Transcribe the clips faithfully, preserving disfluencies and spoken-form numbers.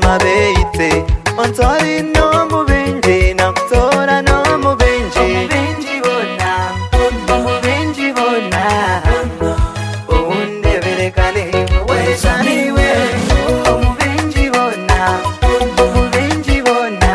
mabeite ontwari no mubenji nakutora no mubenji mubenji bona mubenji bona undebere kane wesaniwe mubenji bona mubenji bona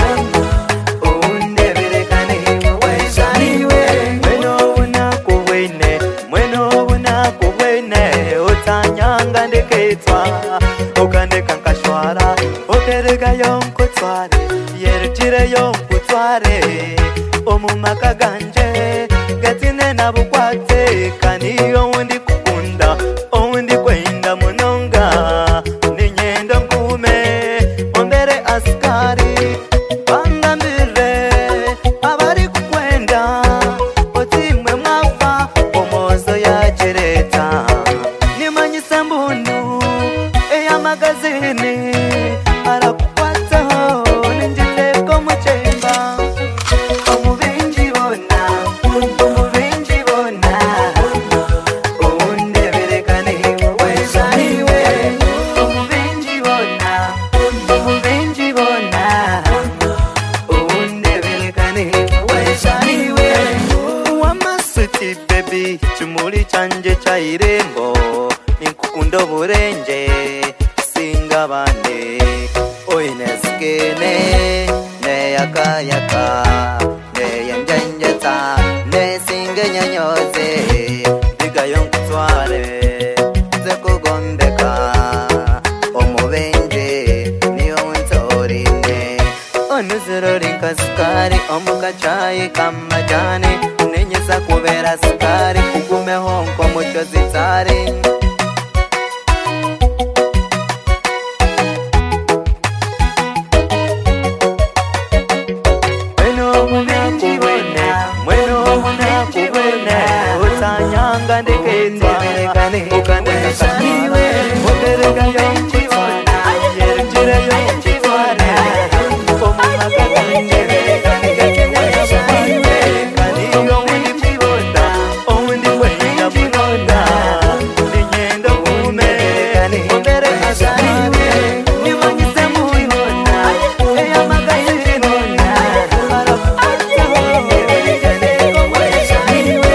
undebere kane wesaniwe mweno una kuwene mweno una kuwene utanyanga ndeketwa ukandeka nkashwara okerega yonkutware yerjire yonkutware omumaka ganje gatine nabukwate kaniyo undi kukunda undi kwenda munonga ninyendo nkume ombere askari bangambire abari kukwenda otimwe mwafa omozo ya jereta nimanyisa mbunu eya magazini arakukwata ninjiteko muchemba omubenji bona omubenji bona undeberekane wesaniwe omubenji bona omubenji bona undeberekane wesaniwe wamasuti baby chimuli chanje cha irembo ninkukunda oburenje singa bande oineskene ne yaka yaka ne yanjanjata ne singe nyanyoze biga yonkutware ze kugombeka omubenje niyo ntorine onuzurori kaskari omukachayi kamajane nenyeza kubera skari kugume honko mucho zitari utanyanga ndeketwa ukandeka saniwe okerega yonkutware yerjire yonkutware omumaka ganje gatine nabukwate kaniyo undi kwibonda undi kwenda munonga ninyendo kume ombere asaniwe nimanyise muyibona eya magazini arakukwata yerjire wesaniwe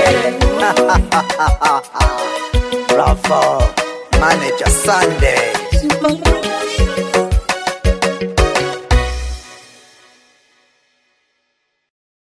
Rafa, Manager Sunday.